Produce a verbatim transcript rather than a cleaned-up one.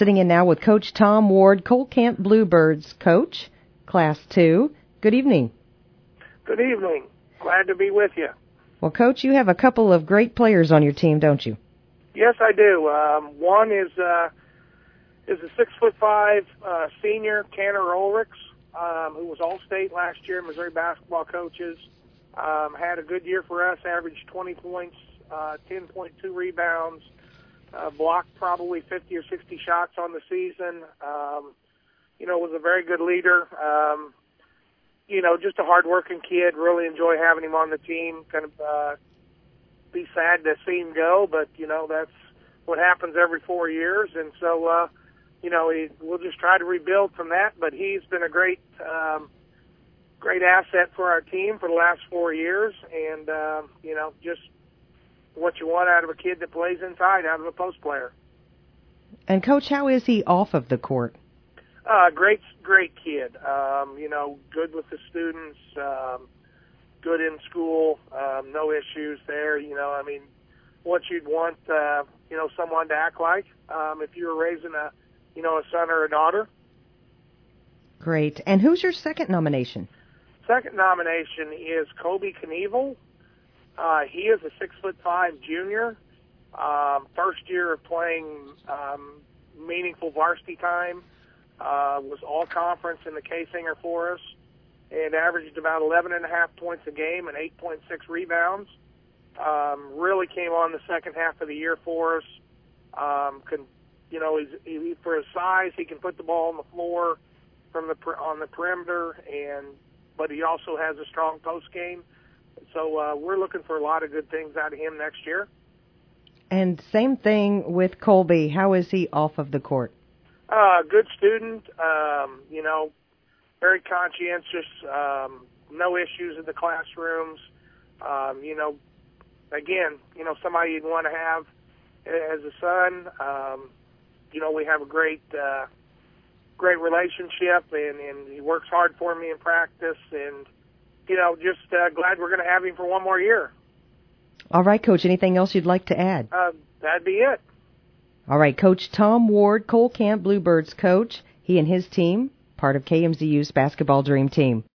sitting in now with Coach Tom Ward, Cole Camp Bluebirds coach, Class two. Good evening. Good evening. Glad to be with you. Well, Coach, you have a couple of great players on your team, don't you? Yes, I do. Um, one is uh, is a six foot five uh, senior, Tanner Ulrichs, um, who was All-State last year, Missouri basketball coaches. Um, had a good year for us, averaged twenty points, uh, ten point two rebounds, uh, blocked probably fifty or sixty shots on the season. Um, you know, was a very good leader. Um, you know, just a hard-working kid. Really enjoy having him on the team. Kind of uh, be sad to see him go, but, you know, that's what happens every four years. And so, uh, you know, he, we'll just try to rebuild from that. But he's been a great um, great asset for our team for the last four years. And, uh, you know, just what you want out of a kid that plays inside, out of a post player. And, Coach, how is he off of the court? Uh, great, great kid. Um, you know, good with the students, um, good in school, um, no issues there. You know, I mean, what you'd want, uh, you know, someone to act like um, if you were raising a, you know, a son or a daughter. Great. And who's your second nomination? Second nomination is Kobe Knievel. Uh, he is a six foot five junior, um, first year of playing um, meaningful varsity time. Uh, was all conference in the K-Singer for us and averaged about eleven and a half points a game and eight point six rebounds. Um, really came on the second half of the year for us. Um, can, you know, he's, he, for his size, he can put the ball on the floor from the on the perimeter, and but he also has a strong post game. So uh, we're looking for a lot of good things out of him next year. And same thing with Colby. How is he off of the court? Uh, good student, um, you know, very conscientious, um, no issues in the classrooms. Um, you know, again, you know, somebody you'd want to have as a son. Um, you know, we have a great, uh, great relationship, and, and he works hard for me in practice, and, you know, just uh, glad we're going to have him for one more year. All right, Coach, anything else you'd like to add? Uh, that'd be it. All right, Coach Tom Ward, Cole Camp Bluebirds coach. He and his team, part of K M Z U's Basketball Dream Team.